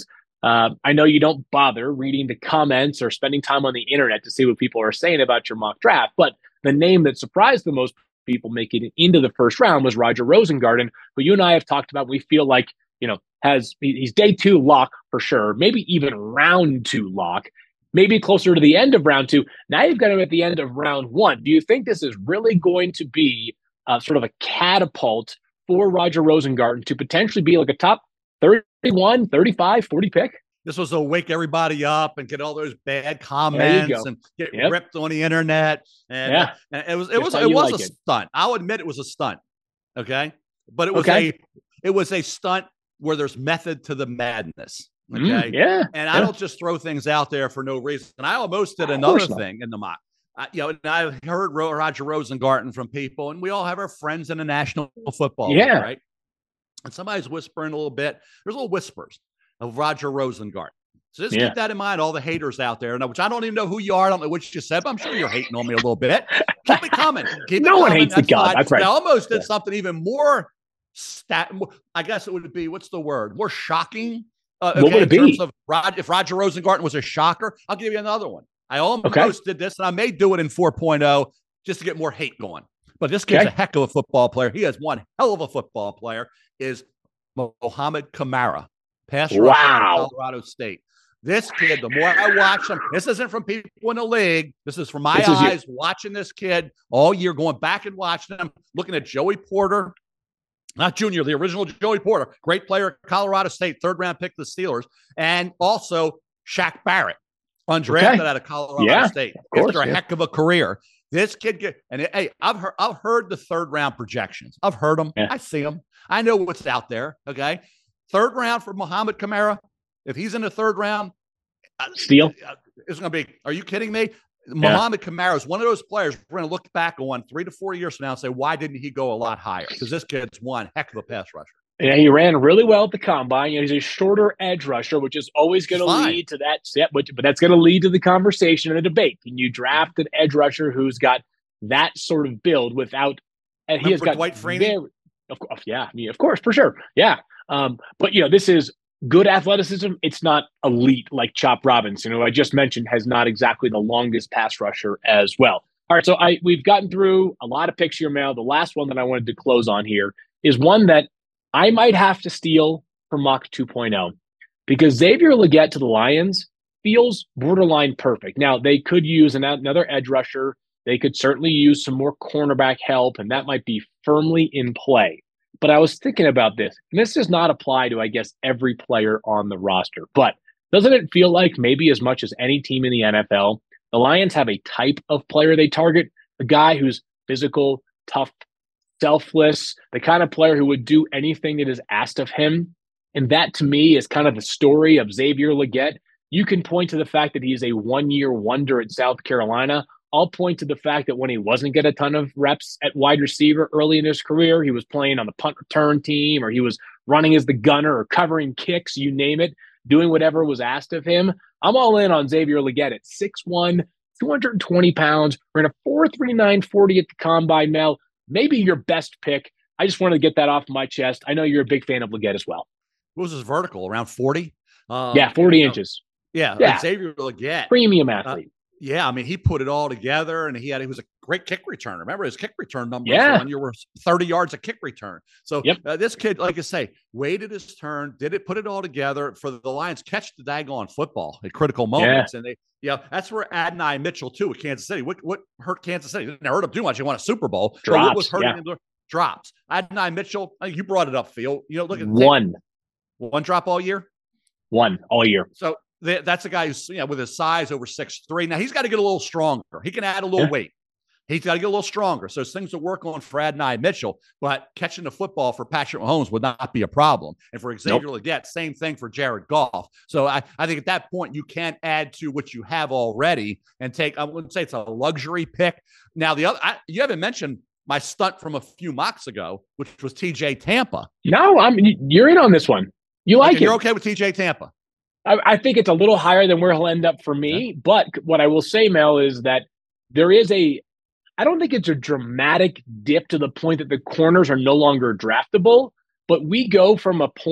Uh, I know you don't bother reading the comments or spending time on the internet to see what people are saying about your mock draft, but the name that surprised the most people making it into the first round was Roger Rosengarten, who you and I have talked about. We feel like, you know, has he's day two lock for sure, maybe even round two lock, maybe closer to the end of round two. Now you've got him at the end of round one. Do you think this is really going to be uh, sort of a catapult for Roger Rosengarten to potentially be like a top thirty-one, thirty-five, forty pick? This was to wake everybody up and get all those bad comments and get yep. ripped on the internet. And, yeah. and it was it was it was like a it. stunt. I'll admit it was a stunt. Okay. But it was okay. a it was a stunt where there's method to the madness. Okay. Mm, yeah. And yeah. I don't just throw things out there for no reason. And I almost did another thing in the mock. I, you know, and I heard Roger Rosengarten from people, and we all have our friends in the National Football League, yeah. right? And somebody's whispering a little bit. There's little whispers of Roger Rosengarten. So just yeah. keep that in mind, all the haters out there, which I don't even know who you are. I don't know what you said, but I'm sure you're hating on me a little bit. Keep it coming. Keep no it one coming. hates That's the God. Fine. That's right. I almost did yeah. something even more stat. I guess it would be, what's the word? More shocking. Uh, okay, what would it in be? Terms of Rod, if Roger Rosengarten was a shocker, I'll give you another one. I almost okay. did this, and I may do it in four point oh just to get more hate going. But this kid's okay. a heck of a football player. He is one hell of a football player, is Mohamed Kamara, pass rusher wow. from Colorado State. This kid, the more I watch him, this isn't from people in the league. This is from my this eyes watching this kid all year, going back and watching him, looking at Joey Porter, not Junior, the original Joey Porter, great player at Colorado State, third round pick of the Steelers, and also Shaq Barrett, undrafted okay. out of Colorado yeah, State. Of course, After a yeah. heck of a career. This kid, get, and it, hey, I've heard, I've heard the third round projections. I've heard them. Yeah. I see them. I know what's out there. Okay, third round for Mohamed Kamara. If he's in the third round, steal. It's going to be. Are you kidding me? Yeah. Mohamed Kamara is one of those players we're going to look back on three to four years from now and say, why didn't he go a lot higher? Because this kid's one heck of a pass rusher. Yeah, he ran really well at the combine. You know, he's a shorter edge rusher, which is always going to lead to that. Yeah, but, but that's going to lead to the conversation and the debate. Can you draft an edge rusher who's got that sort of build without? And he has got Dwight Freeney. Very, of course, yeah, I mean, of course, for sure, yeah. Um, but you know, this is good athleticism. It's not elite like Chop Robinson, who I just mentioned has not exactly the longest pass rusher as well. All right, so I we've gotten through a lot of picks here, Mel. The last one that I wanted to close on here is one that I might have to steal from Mock two point oh because Xavier Legette to the Lions feels borderline perfect. Now, they could use an, another edge rusher. They could certainly use some more cornerback help, and that might be firmly in play. But I was thinking about this, and this does not apply to, I guess, every player on the roster. But doesn't it feel like maybe as much as any team in the N F L, the Lions have a type of player they target, a guy who's physical, tough, selfless, the kind of player who would do anything that is asked of him. And that, to me, is kind of the story of Xavier Legette. You can point to the fact that he's a one-year wonder at South Carolina. I'll point to the fact that when he wasn't getting a ton of reps at wide receiver early in his career, he was playing on the punt return team, or he was running as the gunner or covering kicks, you name it, doing whatever was asked of him. I'm all in on Xavier Legette at six one, two hundred twenty pounds. We're in a four three nine forty at the combine, Mel. Maybe your best pick. I just wanted to get that off my chest. I know you're a big fan of Legette as well. What was his vertical? Around forty? Um, yeah, forty you know, inches. Yeah, yeah. Xavier Legette. Premium athlete. Uh, yeah, I mean, he put it all together, and he had he was a great kick returner. Remember, his kick return numbers yeah. one year were thirty yards a kick return. So yep. uh, this kid, like I say, waited his turn, did it, put it all together for the Lions, catch the daggone football at critical moments. Yeah. And they, yeah, that's where Adonai Mitchell, too, with Kansas City. What what hurt Kansas City? Didn't hurt him too much. He won a Super Bowl. Drops, so what was hurting yeah. him? Drops. Adonai Mitchell, I think you brought it up, Phil. You know, look at one. One drop all year? One all year. So that's a guy who's, you know, with his size over six three. Now, he's got to get a little stronger. He can add a little yeah. weight. He's got to get a little stronger. So things to work on for Adonai Mitchell, but catching the football for Patrick Mahomes would not be a problem. And for Xavier nope. Legette, same thing for Jared Goff. So I, I think at that point, you can add to what you have already and take, I wouldn't say it's a luxury pick. Now, the other, I, you haven't mentioned my stunt from a few mocks ago, which was T J Tampa. No, I'm you're in on this one. You like okay, it. You're okay with T J Tampa? I, I think it's a little higher than where he'll end up for me. Okay. But what I will say, Mel, is that there is a, I don't think it's a dramatic dip to the point that the corners are no longer draftable, but we go from a point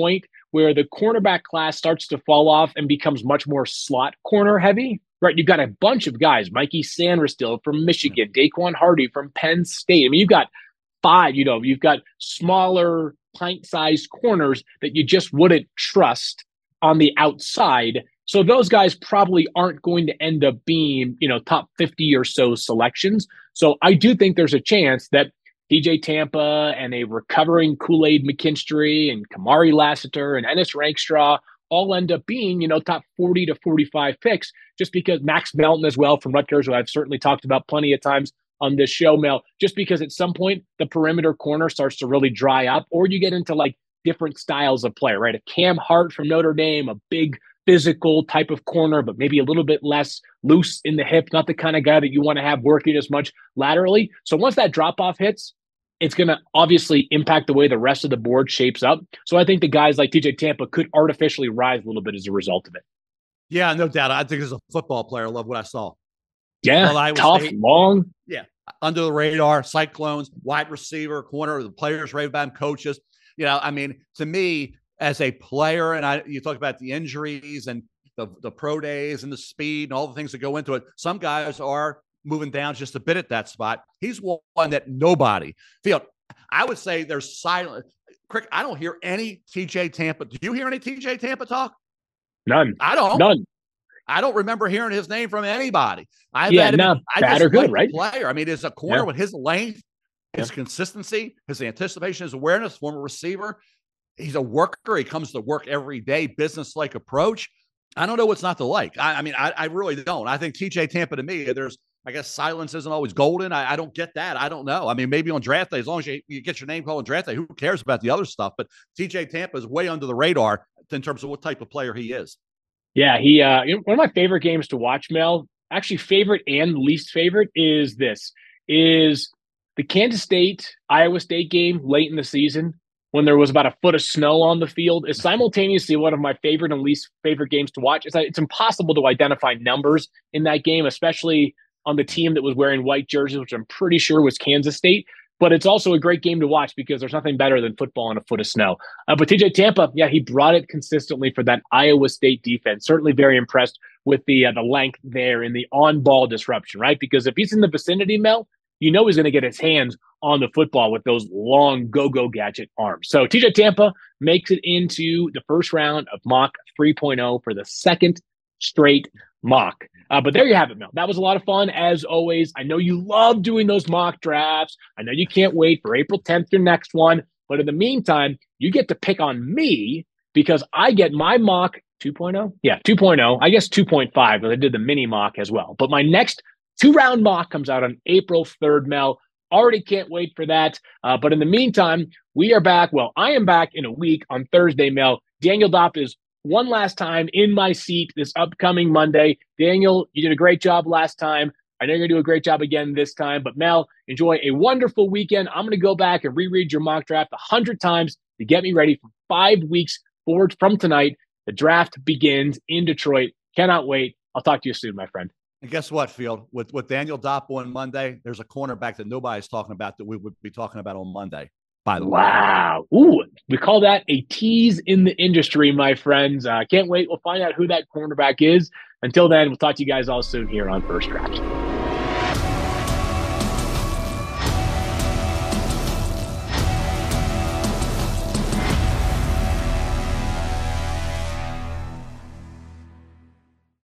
where the cornerback class starts to fall off and becomes much more slot corner heavy, right? You've got a bunch of guys, Mikey Sanders from Michigan, Daquan Hardy from Penn State. I mean, you've got five, you know, you've got smaller pint-sized corners that you just wouldn't trust on the outside. So those guys probably aren't going to end up being, you know, top fifty or so selections. So I do think there's a chance that T J Tampa and a recovering Kool-Aid McKinstry and Kamari Lassiter and Ennis Rankstraw all end up being, you know, top forty to forty-five picks, just because Max Melton as well from Rutgers, who I've certainly talked about plenty of times on this show, Mel, just because at some point the perimeter corner starts to really dry up, or you get into like different styles of player, right? A Cam Hart from Notre Dame, a big physical type of corner, but maybe a little bit less loose in the hip, not the kind of guy that you want to have working as much laterally. So once that drop-off hits, it's going to obviously impact the way the rest of the board shapes up. So I think the guys like T J Tampa could artificially rise a little bit as a result of it. Yeah, no doubt. I think as a football player, I love what I saw. Yeah, well, tough, State, long. Yeah, under the radar, Cyclones, wide receiver, corner, the players rave about him, coaches. You know, I mean, to me, as a player, and I, you talk about the injuries and the, the pro days and the speed and all the things that go into it. Some guys are moving down just a bit at that spot. He's one that nobody feel. I would say there's silent. Crick, I don't hear any T J Tampa. Do you hear any T J Tampa talk? None. I don't. None. I don't remember hearing his name from anybody. I've yeah, had him, not I bad just or good, like right? Player. I mean, as a corner yeah. with his length, his yeah. consistency, his anticipation, his awareness, former receiver. He's a worker. He comes to work every day, business-like approach. I don't know what's not to like. I, I mean, I, I really don't. I think T J Tampa, to me, there's, I guess silence isn't always golden. I, I don't get that. I don't know. I mean, maybe on draft day, as long as you, you get your name called on draft day, who cares about the other stuff? But T J Tampa is way under the radar in terms of what type of player he is. Yeah, he uh, you know, one of my favorite games to watch, Mel, actually favorite and least favorite is this, is the Kansas State, Iowa State game late in the season when there was about a foot of snow on the field is simultaneously one of my favorite and least favorite games to watch. It's, it's impossible to identify numbers in that game, especially on the team that was wearing white jerseys, which I'm pretty sure was Kansas State. But it's also a great game to watch because there's nothing better than football on a foot of snow. Uh, but T J Tampa, yeah, he brought it consistently for that Iowa State defense. Certainly very impressed with the uh, the length there and the on-ball disruption, right? Because if he's in the vicinity, Mel, you know he's going to get his hands on the football with those long go-go gadget arms. So T J Tampa makes it into the first round of mock three point oh for the second straight mock. Uh, but there you have it, Mel. That was a lot of fun, as always. I know you love doing those mock drafts. I know you can't wait for April tenth, your next one. But in the meantime, you get to pick on me because I get my mock two point oh. Yeah, two point oh. I guess two point five, but I did the mini mock as well. But my next two-round mock comes out on April third, Mel. Already can't wait for that. Uh, but in the meantime, we are back. Well, I am back in a week on Thursday, Mel. Daniel Dopp is one last time in my seat this upcoming Monday. Daniel, you did a great job last time. I know you're going to do a great job again this time. But Mel, enjoy a wonderful weekend. I'm going to go back and reread your mock draft a hundred times to get me ready for five weeks forward from tonight. The draft begins in Detroit. Cannot wait. I'll talk to you soon, my friend. And guess what, Field? With with Daniel Dopp on Monday, there's a cornerback that nobody's talking about that we would be talking about on Monday, by the way. Wow. Ooh, we call that a tease in the industry, my friends. Uh, can't wait. We'll find out who that cornerback is. Until then, we'll talk to you guys all soon here on First Draft.